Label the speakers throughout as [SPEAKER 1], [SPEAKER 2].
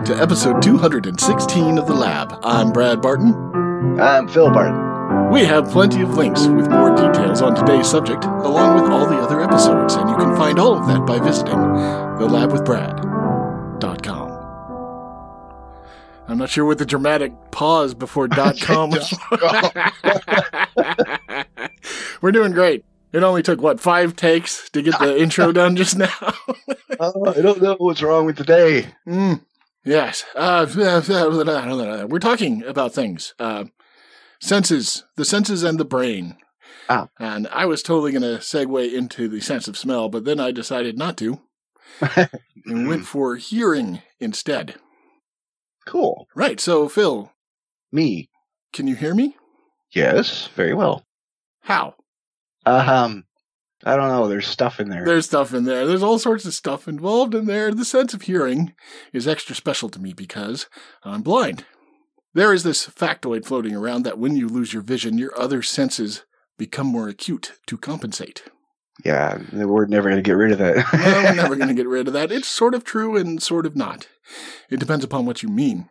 [SPEAKER 1] welcome to episode 216 of The Lab. I'm Brad Barton.
[SPEAKER 2] I'm Phil Barton.
[SPEAKER 1] We have plenty of links with more details on today's subject, along with all the other episodes, and you can find all of that by visiting thelabwithbrad.com. I'm not sure what the dramatic pause before .com was. We're doing great. It only took, 5 takes to get the intro done just now?
[SPEAKER 2] I don't know what's wrong with the day.
[SPEAKER 1] Yes. We're talking about things. Senses. The senses and the brain.
[SPEAKER 2] Ah.
[SPEAKER 1] And I was totally going to segue into the sense of smell, but then I decided not to. And went for hearing instead.
[SPEAKER 2] Cool.
[SPEAKER 1] Right. So, Phil.
[SPEAKER 2] Me.
[SPEAKER 1] Can you hear me?
[SPEAKER 2] Yes, very well.
[SPEAKER 1] How?
[SPEAKER 2] I don't know. There's stuff in there.
[SPEAKER 1] There's stuff in there. There's all sorts of stuff involved in there. The sense of hearing is extra special to me because I'm blind. There is this factoid floating around that when you lose your vision, your other senses become more acute to compensate.
[SPEAKER 2] Yeah, we're never going to get rid of that.
[SPEAKER 1] No, we're never going to get rid of that. It's sort of true and sort of not. It depends upon what you mean.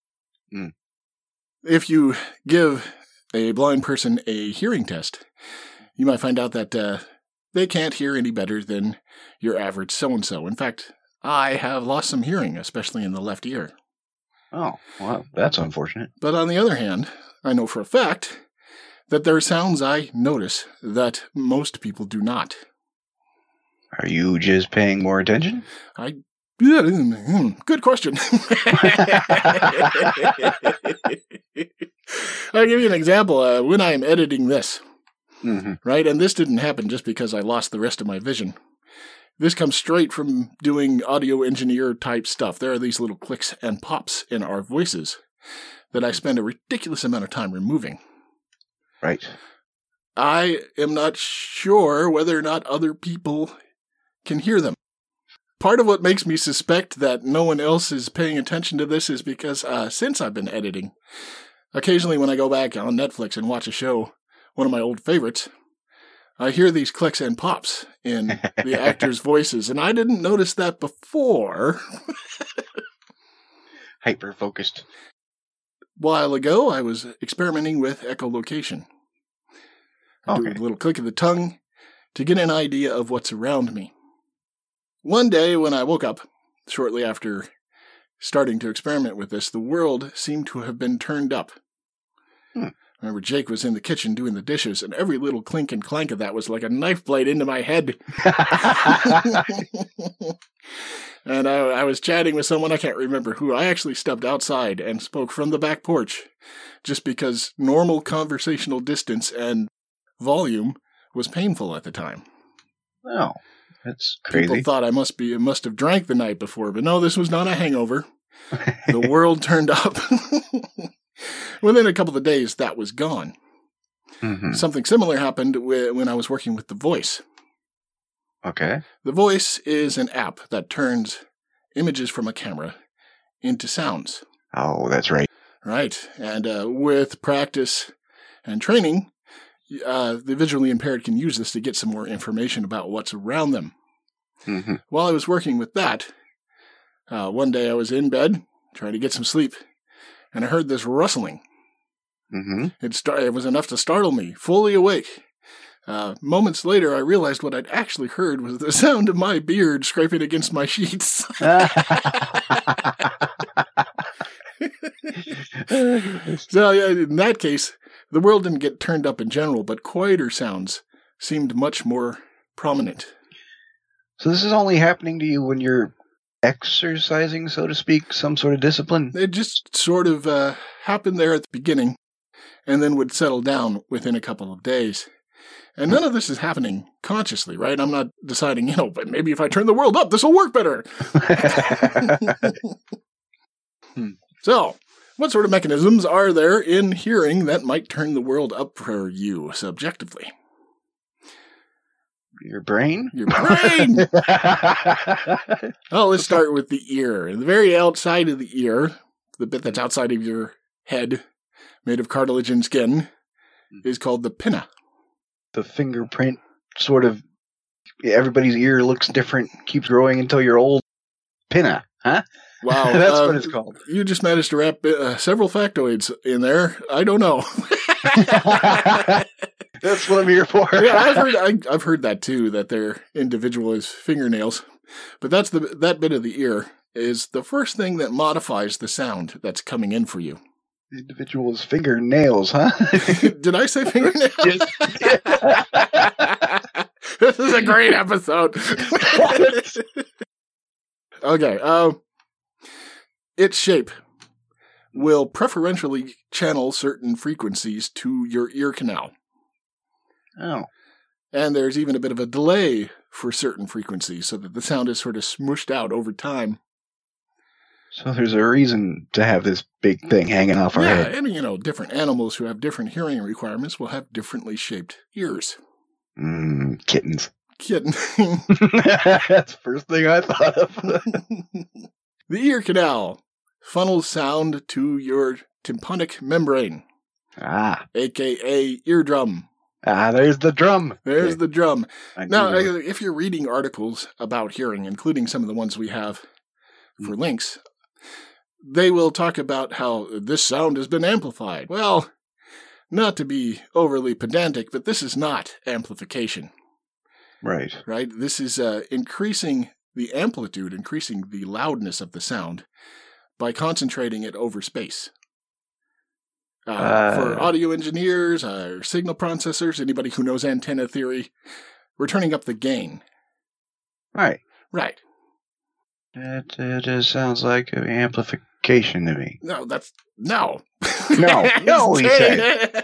[SPEAKER 1] If you give a blind person a hearing test, you might find out that they can't hear any better than your average so-and-so. In fact, I have lost some hearing, especially in the left ear.
[SPEAKER 2] Oh, well, that's unfortunate.
[SPEAKER 1] But on the other hand, I know for a fact that there are sounds I notice that most people do not.
[SPEAKER 2] Are you just paying more attention?
[SPEAKER 1] Good question. I'll give you an example. When I am editing this, right? And this didn't happen just because I lost the rest of my vision. This comes straight from doing audio engineer type stuff. There are these little clicks and pops in our voices that I spend a ridiculous amount of time removing.
[SPEAKER 2] Right.
[SPEAKER 1] I am not sure whether or not other people can hear them. Part of what makes me suspect that no one else is paying attention to this is because since I've been editing, occasionally when I go back on Netflix and watch a show, one of my old favorites, I hear these clicks and pops in the actors' voices, and I didn't notice that before.
[SPEAKER 2] Hyper-focused.
[SPEAKER 1] A while ago, I was experimenting with echolocation. I do a little click of the tongue to get an idea of what's around me. One day when I woke up, shortly after starting to experiment with this, the world seemed to have been turned up. I remember Jake was in the kitchen doing the dishes, and every little clink and clank of that was like a knife blade into my head. And I was chatting with someone, I can't remember who. I actually stepped outside and spoke from the back porch, just because normal conversational distance and volume was painful at the time.
[SPEAKER 2] Oh, that's crazy.
[SPEAKER 1] People thought I must have drank the night before, but no, this was not a hangover. The world turned up. Within a couple of days, that was gone. Something similar happened when I was working with The Voice.
[SPEAKER 2] Okay.
[SPEAKER 1] The Voice is an app that turns images from a camera into sounds.
[SPEAKER 2] Oh, that's right.
[SPEAKER 1] Right. And with practice and training, the visually impaired can use this to get some more information about what's around them. While I was working with that, one day I was in bed trying to get some sleep, and I heard this rustling. It was enough to startle me, fully awake. Moments later, I realized what I'd actually heard was the sound of my beard scraping against my sheets. So, yeah, in that case, the world didn't get turned up in general, but quieter sounds seemed much more prominent.
[SPEAKER 2] So this is only happening to you when you're exercising, so to speak, some sort of discipline?
[SPEAKER 1] It just sort of happened there at the beginning, and then would settle down within a couple of days. And none of this is happening consciously, right? I'm not deciding, but maybe if I turn the world up, this will work better. So, what sort of mechanisms are there in hearing that might turn the world up for you subjectively?
[SPEAKER 2] Your brain?
[SPEAKER 1] Your brain! Well, let's start with the ear. The very outside of the ear, the bit that's outside of your head, made of cartilage and skin, is called the pinna.
[SPEAKER 2] The fingerprint, sort of, everybody's ear looks different, keeps growing until you're old. Pinna. Huh?
[SPEAKER 1] Wow.
[SPEAKER 2] That's what it's called.
[SPEAKER 1] You just managed to wrap several factoids in there. I don't know.
[SPEAKER 2] That's what I'm here for.
[SPEAKER 1] Yeah, I've heard that too, that they're individual as fingernails. But that bit of the ear is the first thing that modifies the sound that's coming in for you.
[SPEAKER 2] Individual's fingernails, huh?
[SPEAKER 1] Did I say fingernails? This is a great episode. Okay. Its shape will preferentially channel certain frequencies to your ear canal.
[SPEAKER 2] Oh.
[SPEAKER 1] And there's even a bit of a delay for certain frequencies so that the sound is sort of smooshed out over time.
[SPEAKER 2] So there's a reason to have this big thing hanging off our head.
[SPEAKER 1] Yeah, and different animals who have different hearing requirements will have differently shaped ears.
[SPEAKER 2] Kittens.
[SPEAKER 1] Kitten.
[SPEAKER 2] That's the first thing I thought of.
[SPEAKER 1] The ear canal funnels sound to your tympanic membrane. A.k.a. eardrum.
[SPEAKER 2] There's the drum.
[SPEAKER 1] There's the drum. Now, if you're reading articles about hearing, including some of the ones we have for links, they will talk about how this sound has been amplified. Well, not to be overly pedantic, but this is not amplification.
[SPEAKER 2] Right.
[SPEAKER 1] Right? This is increasing the amplitude, increasing the loudness of the sound by concentrating it over space. For audio engineers, signal processors, anybody who knows antenna theory, we're turning up the gain.
[SPEAKER 2] Right.
[SPEAKER 1] Right.
[SPEAKER 2] It just sounds like amplification to me.
[SPEAKER 1] No, No,
[SPEAKER 2] he said.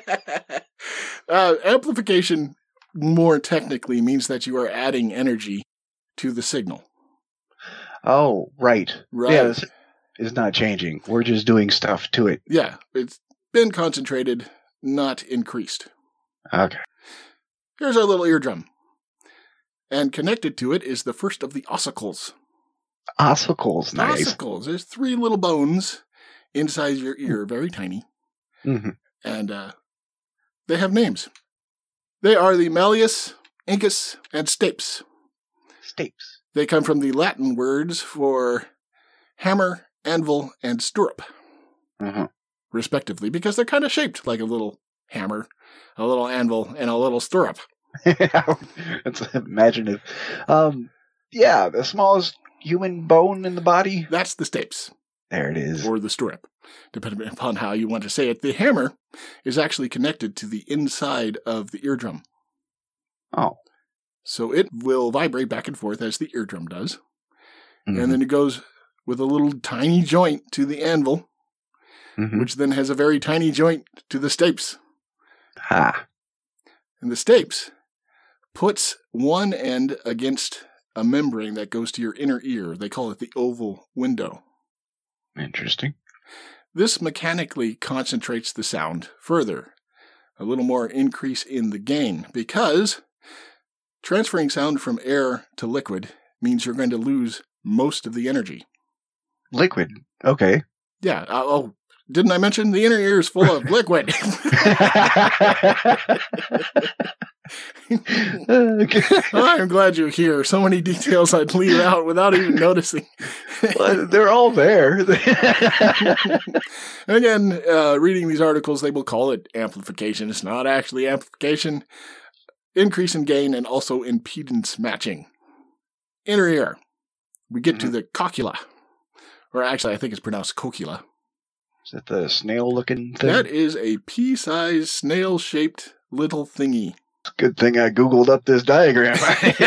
[SPEAKER 1] Amplification more technically means that you are adding energy to the signal.
[SPEAKER 2] Oh, right.
[SPEAKER 1] Right.
[SPEAKER 2] Yeah, this is not changing. We're just doing stuff to it.
[SPEAKER 1] Yeah, it's been concentrated, not increased.
[SPEAKER 2] Okay.
[SPEAKER 1] Here's our little eardrum. And connected to it is the first of the ossicles.
[SPEAKER 2] Ossicles, nice.
[SPEAKER 1] Ossicles. There's 3 little bones inside your ear, very tiny.
[SPEAKER 2] Mm-hmm.
[SPEAKER 1] And they have names. They are the malleus, incus, and stapes.
[SPEAKER 2] Stapes.
[SPEAKER 1] They come from the Latin words for hammer, anvil, and stirrup, respectively, because they're kind of shaped like a little hammer, a little anvil, and a little stirrup.
[SPEAKER 2] That's imaginative. Yeah, the smallest human bone in the body.
[SPEAKER 1] That's the stapes.
[SPEAKER 2] There it is.
[SPEAKER 1] Or the stirrup, depending upon how you want to say it. The hammer is actually connected to the inside of the eardrum.
[SPEAKER 2] Oh.
[SPEAKER 1] So it will vibrate back and forth as the eardrum does. And then it goes with a little tiny joint to the anvil, which then has a very tiny joint to the stapes. And the stapes puts one end against a membrane that goes to your inner ear. They call it the oval window.
[SPEAKER 2] Interesting.
[SPEAKER 1] This mechanically concentrates the sound further. A little more increase in the gain, because transferring sound from air to liquid means you're going to lose most of the energy.
[SPEAKER 2] Liquid. Okay.
[SPEAKER 1] Yeah. Didn't I mention the inner ear is full of liquid? I'm glad you're here. So many details I'd leave out without even noticing.
[SPEAKER 2] Well, they're all there.
[SPEAKER 1] Again, reading these articles, they will call it amplification. It's not actually amplification. Increase in gain and also impedance matching. Inner ear. We get to the cocula. Or actually, I think it's pronounced cocula.
[SPEAKER 2] Is that the snail-looking thing?
[SPEAKER 1] That is a pea-sized, snail-shaped little thingy.
[SPEAKER 2] It's a good thing I Googled up this diagram.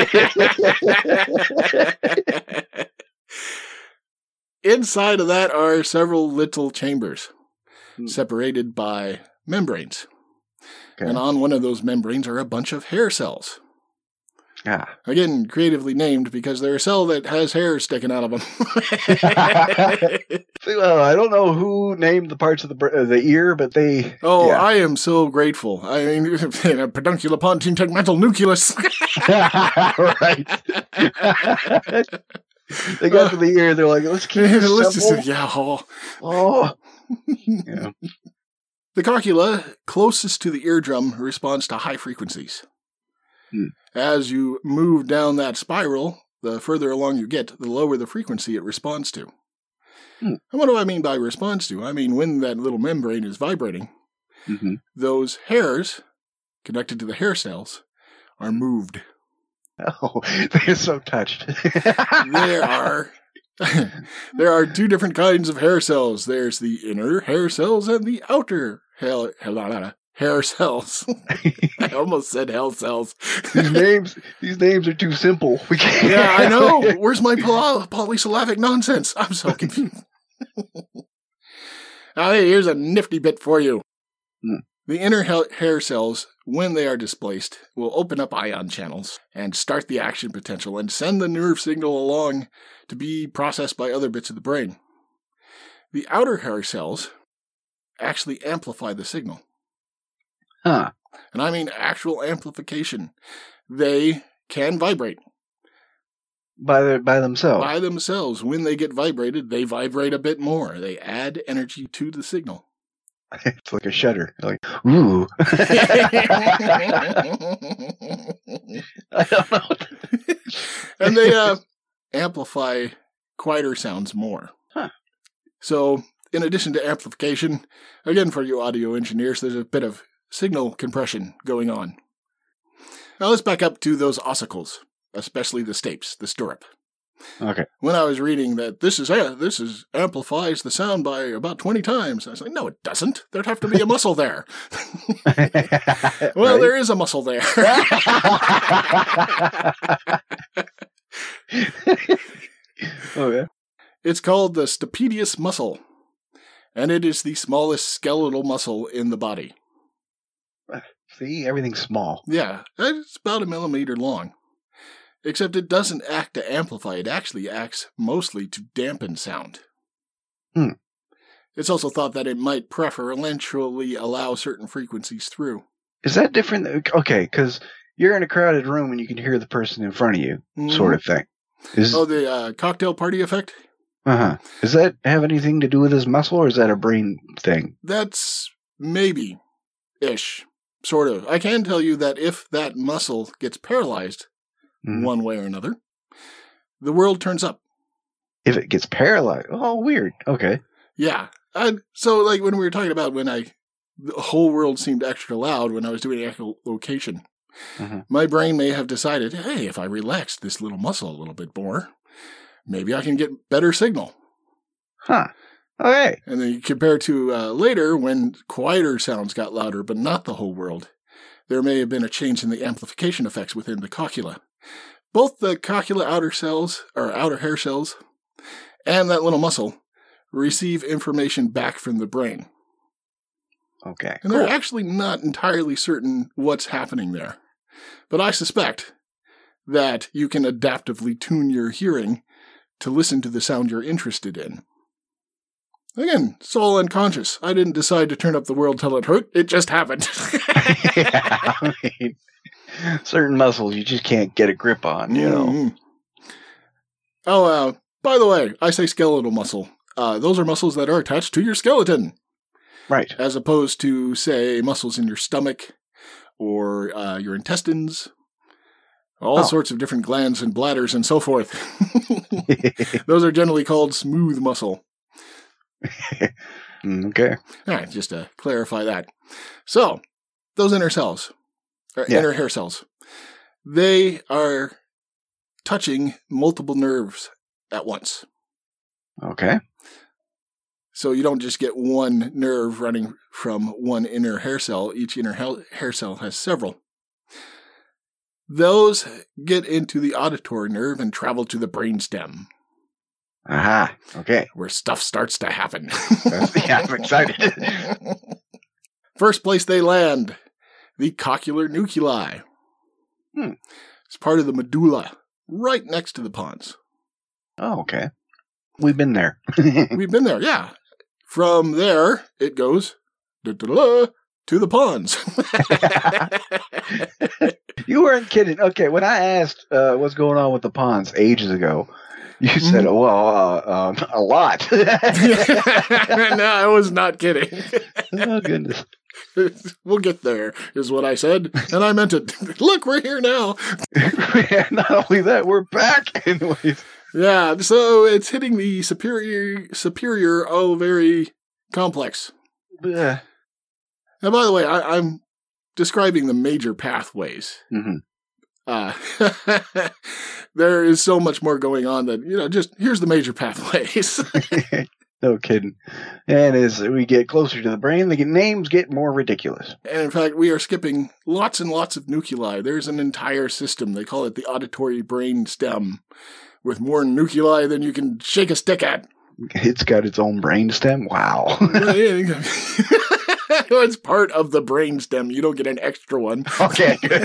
[SPEAKER 1] Inside of that are several little chambers, separated by membranes. Okay. And on one of those membranes are a bunch of hair cells. Again, creatively named because they're a cell that has hair sticking out of them.
[SPEAKER 2] Well, I don't know who named the parts of the ear, but they...
[SPEAKER 1] Oh, yeah. I am so grateful. I mean, peduncular pontine tegmental nucleus.
[SPEAKER 2] Right. They got to the ear, they're like, let's keep it simple. Yeah.
[SPEAKER 1] The cocula, closest to the eardrum, responds to high frequencies. As you move down that spiral, the further along you get, the lower the frequency it responds to. And what do I mean by responds to? I mean, when that little membrane is vibrating, those hairs connected to the hair cells are moved.
[SPEAKER 2] Oh, they're so touched.
[SPEAKER 1] There are two different kinds of hair cells. There's the inner hair cells and the outer hair cells. I almost said hell cells.
[SPEAKER 2] These names are too simple. We can't.
[SPEAKER 1] Yeah, I know. Where's my polysyllabic nonsense? I'm so confused. Here's a nifty bit for you. The inner hair cells, when they are displaced, will open up ion channels and start the action potential and send the nerve signal along to be processed by other bits of the brain. The outer hair cells actually amplify the signal.
[SPEAKER 2] Huh.
[SPEAKER 1] And I mean actual amplification. They can vibrate.
[SPEAKER 2] By themselves?
[SPEAKER 1] By themselves. When they get vibrated, they vibrate a bit more. They add energy to the signal.
[SPEAKER 2] It's like a shutter. Like, ooh. I don't know.
[SPEAKER 1] And they amplify quieter sounds more.
[SPEAKER 2] Huh.
[SPEAKER 1] So, in addition to amplification, again for you audio engineers, there's a bit of signal compression going on. Now let's back up to those ossicles, especially the stapes, the stirrup.
[SPEAKER 2] Okay.
[SPEAKER 1] When I was reading that this amplifies the sound by about 20 times, I was like, no, it doesn't. There'd have to be a muscle there. Well, there is a muscle there.
[SPEAKER 2] Okay.
[SPEAKER 1] It's called the stapedius muscle, and it is the smallest skeletal muscle in the body.
[SPEAKER 2] See, everything's small.
[SPEAKER 1] Yeah, it's about 1 millimeter long. Except it doesn't act to amplify, it actually acts mostly to dampen sound. It's also thought that it might preferentially allow certain frequencies through.
[SPEAKER 2] Is that different? Okay, because you're in a crowded room and you can hear the person in front of you, sort of thing.
[SPEAKER 1] The cocktail party effect?
[SPEAKER 2] Uh-huh. Does that have anything to do with his muscle, or is that a brain thing?
[SPEAKER 1] That's maybe-ish, sort of. I can tell you that if that muscle gets paralyzed, one way or another, the world turns up.
[SPEAKER 2] If it gets paralyzed? Oh, weird. Okay.
[SPEAKER 1] Yeah. So, like, when we were talking about the whole world seemed extra loud when I was doing echolocation, my brain may have decided, hey, if I relax this little muscle a little bit more, maybe I can get better signal.
[SPEAKER 2] Huh. Okay.
[SPEAKER 1] And then you compare to later, when quieter sounds got louder, but not the whole world, there may have been a change in the amplification effects within the cochlea. Both the cochlea outer hair cells, and that little muscle receive information back from the brain.
[SPEAKER 2] Okay.
[SPEAKER 1] And they're actually not entirely certain what's happening there. But I suspect that you can adaptively tune your hearing to listen to the sound you're interested in. Again, it's all unconscious. I didn't decide to turn up the world till it hurt. It just happened.
[SPEAKER 2] Yeah, I mean, certain muscles you just can't get a grip on, you know.
[SPEAKER 1] Oh, by the way, I say skeletal muscle. Those are muscles that are attached to your skeleton.
[SPEAKER 2] Right.
[SPEAKER 1] As opposed to, say, muscles in your stomach or your intestines. All sorts of different glands and bladders and so forth. Those are generally called smooth muscle.
[SPEAKER 2] Okay.
[SPEAKER 1] All right, just to clarify that. So, those inner cells, inner hair cells, they are touching multiple nerves at once.
[SPEAKER 2] Okay.
[SPEAKER 1] So you don't just get one nerve running from one inner hair cell. Each inner hair cell has several. Those get into the auditory nerve and travel to the brainstem.
[SPEAKER 2] Aha. Okay.
[SPEAKER 1] Where stuff starts to happen.
[SPEAKER 2] Yeah, I'm excited.
[SPEAKER 1] First place they land, the cochlear nuclei. It's part of the medulla, right next to the pons.
[SPEAKER 2] Oh, okay. We've been there.
[SPEAKER 1] We've been there, yeah. From there, it goes to the pons.
[SPEAKER 2] You weren't kidding. Okay, when I asked what's going on with the pons ages ago, you said, a lot.
[SPEAKER 1] No, I was not kidding.
[SPEAKER 2] Oh, goodness.
[SPEAKER 1] We'll get there, is what I said, and I meant it. Look, we're here now.
[SPEAKER 2] Not only that, we're back. Anyways.
[SPEAKER 1] Yeah, so it's hitting the superior olivary complex.
[SPEAKER 2] Bleh.
[SPEAKER 1] Now, by the way, I'm describing the major pathways.
[SPEAKER 2] Mm-hmm.
[SPEAKER 1] There is so much more going on that, just here's the major pathways.
[SPEAKER 2] No kidding. And as we get closer to the brain, the names get more ridiculous.
[SPEAKER 1] And in fact, we are skipping lots and lots of nuclei. There's an entire system. They call it the auditory brain stem, with more nuclei than you can shake a stick at.
[SPEAKER 2] It's got its own brain stem? Wow.
[SPEAKER 1] It's part of the brain stem. You don't get an extra one.
[SPEAKER 2] Okay, good.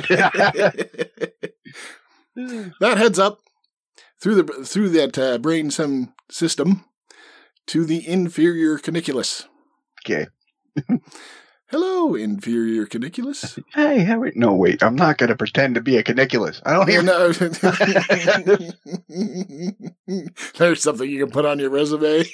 [SPEAKER 1] That heads up through that brain stem system to the inferior caniculus.
[SPEAKER 2] Okay.
[SPEAKER 1] Hello, inferior caniculus.
[SPEAKER 2] Hey, no, wait. I'm not going to pretend to be a caniculus. I don't even know.
[SPEAKER 1] There's something you can put on your resume.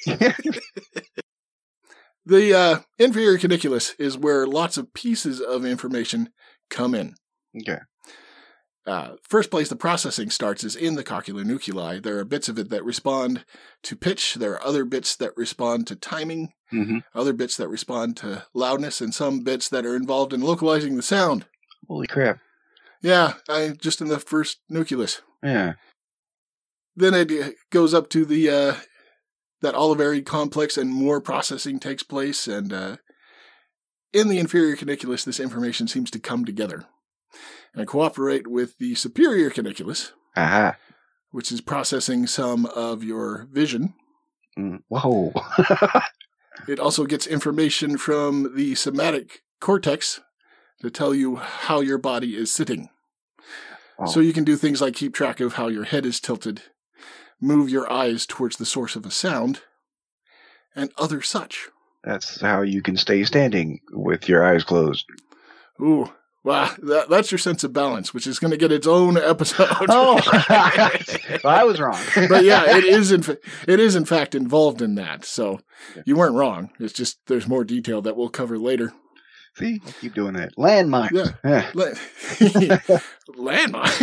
[SPEAKER 1] The inferior caniculus is where lots of pieces of information come in.
[SPEAKER 2] Okay.
[SPEAKER 1] First place the processing starts is in the cochlear nuclei. There are bits of it that respond to pitch. There are other bits that respond to timing, other bits that respond to loudness, and some bits that are involved in localizing the sound.
[SPEAKER 2] Holy crap.
[SPEAKER 1] Yeah, just in the first nucleus.
[SPEAKER 2] Yeah.
[SPEAKER 1] Then it goes up to the that olivary complex, and more processing takes place. And in the inferior caniculus, this information seems to come together and cooperate with the superior caniculus, which is processing some of your vision.
[SPEAKER 2] Whoa.
[SPEAKER 1] It also gets information from the somatic cortex to tell you how your body is sitting.
[SPEAKER 2] Oh.
[SPEAKER 1] So you can do things like keep track of how your head is tilted, move your eyes towards the source of a sound, and other such.
[SPEAKER 2] That's how you can stay standing with your eyes closed.
[SPEAKER 1] Ooh. Wow, that's your sense of balance, which is going to get its own episode.
[SPEAKER 2] Oh, well, I was wrong.
[SPEAKER 1] But yeah, it is in fact involved in that. So you weren't wrong. It's just there's more detail that we'll cover later.
[SPEAKER 2] See, I keep doing that. Landmines.
[SPEAKER 1] Yeah. Landmines.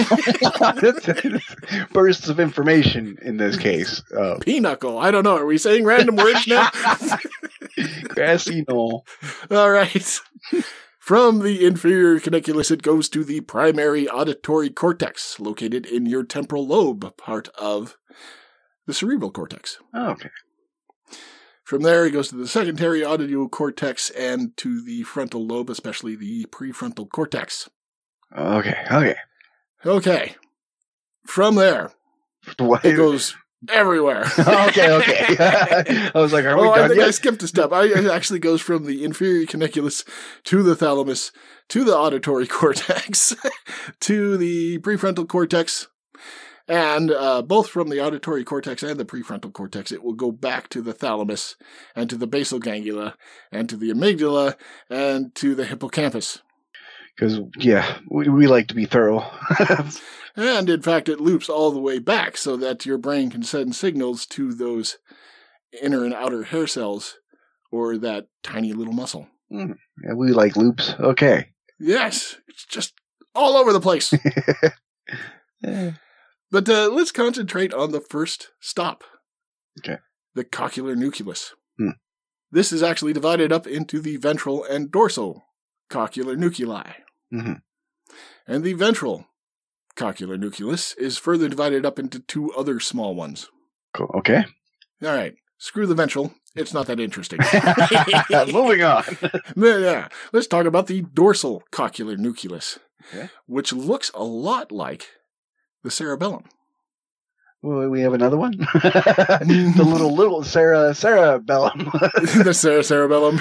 [SPEAKER 2] Bursts of information in this case.
[SPEAKER 1] Pinochle. I don't know. Are we saying random words now?
[SPEAKER 2] Grassy knoll.
[SPEAKER 1] All right. From the inferior caniculus, it goes to the primary auditory cortex, located in your temporal lobe, part of the cerebral cortex.
[SPEAKER 2] Oh, okay.
[SPEAKER 1] From there, it goes to the secondary auditory cortex and to the frontal lobe, especially the prefrontal cortex.
[SPEAKER 2] Okay.
[SPEAKER 1] From there, it goes everywhere.
[SPEAKER 2] Okay. I was like, are we done
[SPEAKER 1] I think
[SPEAKER 2] yet?
[SPEAKER 1] I skipped a step. It actually goes from the inferior caniculus to the thalamus, to the auditory cortex, to the prefrontal cortex, and both from the auditory cortex and the prefrontal cortex, it will go back to the thalamus, and to the basal ganglia, and to the amygdala, and to the hippocampus.
[SPEAKER 2] Because, yeah, we like to be thorough.
[SPEAKER 1] And, in fact, it loops all the way back so that your brain can send signals to those inner and outer hair cells or that tiny little muscle.
[SPEAKER 2] Yeah, we like loops. Okay.
[SPEAKER 1] Yes, it's just all over the place.
[SPEAKER 2] Yeah.
[SPEAKER 1] But let's concentrate on the first stop.
[SPEAKER 2] Okay.
[SPEAKER 1] The cochlear nucleus. This is actually divided up into the ventral and dorsal cochlear nuclei. And the ventral cochlear nucleus is further divided up into two other small ones.
[SPEAKER 2] Cool. Okay.
[SPEAKER 1] All right. Screw the ventral. It's not that interesting.
[SPEAKER 2] Moving on.
[SPEAKER 1] Yeah. Let's talk about the dorsal cochlear nucleus,
[SPEAKER 2] Okay.
[SPEAKER 1] which looks a lot like the cerebellum.
[SPEAKER 2] Well, we have another one. The little cerebellum.
[SPEAKER 1] The cerebellum.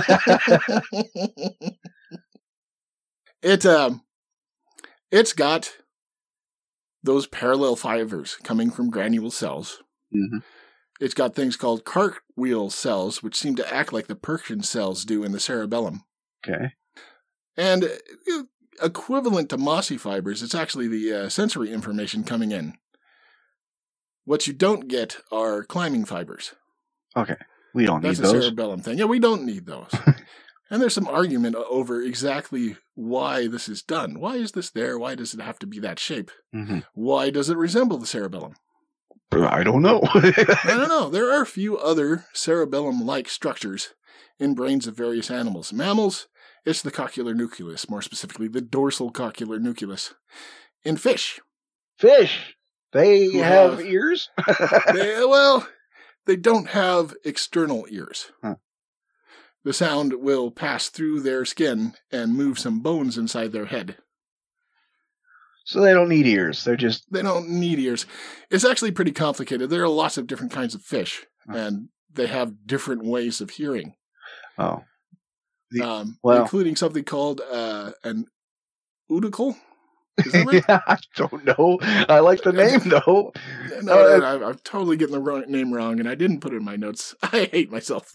[SPEAKER 1] It's got those parallel fibers coming from granule cells. It's got things called cartwheel cells, which seem to act like the Purkinje cells do in the cerebellum.
[SPEAKER 2] Okay.
[SPEAKER 1] And equivalent to mossy fibers, it's actually the sensory information coming in. What you don't get are climbing fibers.
[SPEAKER 2] Okay. We don't need
[SPEAKER 1] those. That's a cerebellum thing. Yeah, we don't need those. And there's some argument over exactly why this is done. Why is this there? Why does it have to be that shape? Why does it resemble the cerebellum?
[SPEAKER 2] I don't know.
[SPEAKER 1] I don't know. There are a few other cerebellum-like structures in brains of various animals. Mammals, it's the coccylar nucleus, more specifically the dorsal coccylar nucleus. In fish.
[SPEAKER 2] Fish. They have ears?
[SPEAKER 1] They don't have external ears.
[SPEAKER 2] Huh.
[SPEAKER 1] The sound will pass through their skin and move some bones inside their head.
[SPEAKER 2] So they don't need ears. They
[SPEAKER 1] don't need ears. It's actually pretty complicated. There are lots of different kinds of fish, and they have different ways of hearing.
[SPEAKER 2] Oh.
[SPEAKER 1] Including something called an eudicle. Is that right?
[SPEAKER 2] I don't know. I like the name, though.
[SPEAKER 1] I'm totally getting the name wrong, and I didn't put it in my notes. I hate myself.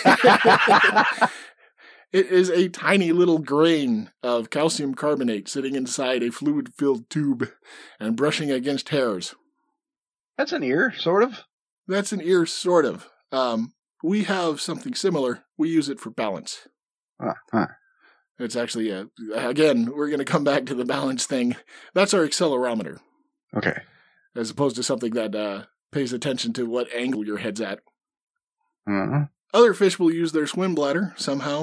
[SPEAKER 1] It is a tiny little grain of calcium carbonate sitting inside a fluid-filled tube and brushing against hairs.
[SPEAKER 2] That's an ear, sort of.
[SPEAKER 1] That's an ear, sort of. We have something similar. We use it for balance. It's actually, again, we're going to come back to the balance thing. That's our accelerometer.
[SPEAKER 2] Okay.
[SPEAKER 1] As opposed to something that pays attention to what angle your head's at.
[SPEAKER 2] Uh-huh.
[SPEAKER 1] Other fish will use their swim bladder somehow.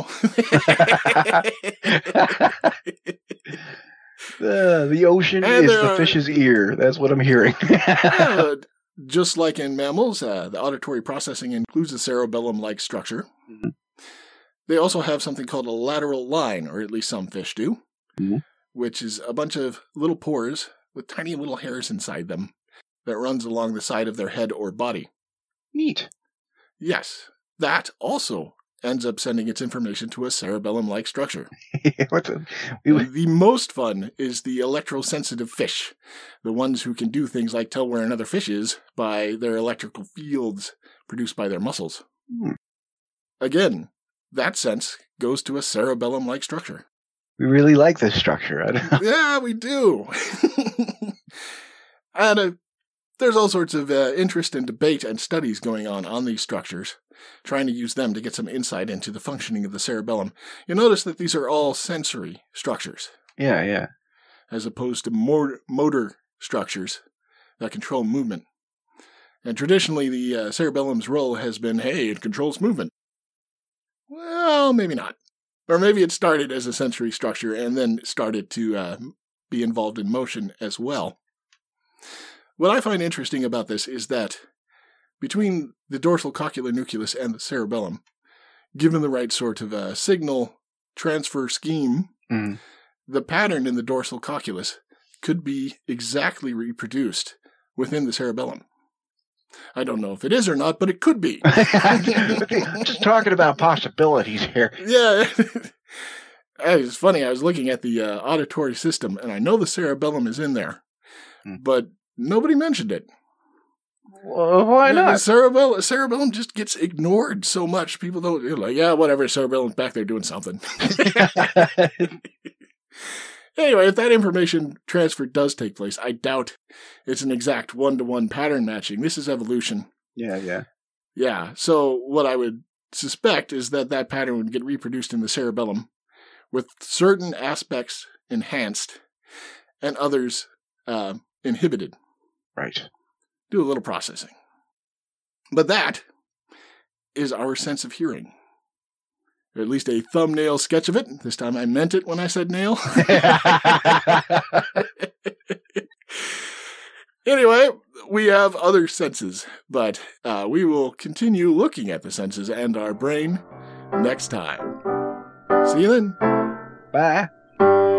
[SPEAKER 2] The ocean is the fish's ear. That's what I'm hearing.
[SPEAKER 1] Just like in mammals, the auditory processing includes a cerebellum-like structure.
[SPEAKER 2] Mm-hmm.
[SPEAKER 1] They also have something called a lateral line, or at least some fish do, which is a bunch of little pores with tiny little hairs inside them that runs along the side of their head or body.
[SPEAKER 2] Neat.
[SPEAKER 1] Yes. That also ends up sending its information to a cerebellum-like structure. The most fun is the electrosensitive fish, the ones who can do things like tell where another fish is by their electrical fields produced by their muscles. Again, that sense goes to a cerebellum-like structure.
[SPEAKER 2] We really like this structure.
[SPEAKER 1] Yeah, we do. And there's all sorts of interest and debate and studies going on these structures, trying to use them to get some insight into the functioning of the cerebellum. You'll notice that these are all sensory structures.
[SPEAKER 2] Yeah.
[SPEAKER 1] As opposed to motor structures that control movement. And traditionally, the cerebellum's role has been, hey, it controls movement. Well, maybe not. Or maybe it started as a sensory structure and then started to be involved in motion as well. What I find interesting about this is that between the dorsal coccylar nucleus and the cerebellum, given the right sort of signal transfer scheme, the pattern in the dorsal cocculus could be exactly reproduced within the cerebellum. I don't know if it is or not, but it could be.
[SPEAKER 2] Just talking about possibilities here.
[SPEAKER 1] Yeah. It's funny. I was looking at the auditory system, and I know the cerebellum is in there, but nobody mentioned it.
[SPEAKER 2] Well, why not?
[SPEAKER 1] The cerebellum just gets ignored so much. People don't, you're like, yeah, whatever, cerebellum's back there doing something. Anyway, if that information transfer does take place, I doubt it's an exact one-to-one pattern matching. This is evolution.
[SPEAKER 2] Yeah.
[SPEAKER 1] Yeah, so what I would suspect is that pattern would get reproduced in the cerebellum with certain aspects enhanced and others inhibited.
[SPEAKER 2] Right.
[SPEAKER 1] Do a little processing. But that is our sense of hearing. Or at least a thumbnail sketch of it. This time I meant it when I said nail. Anyway, we have other senses, but we will continue looking at the senses and our brain next time. See you then.
[SPEAKER 2] Bye.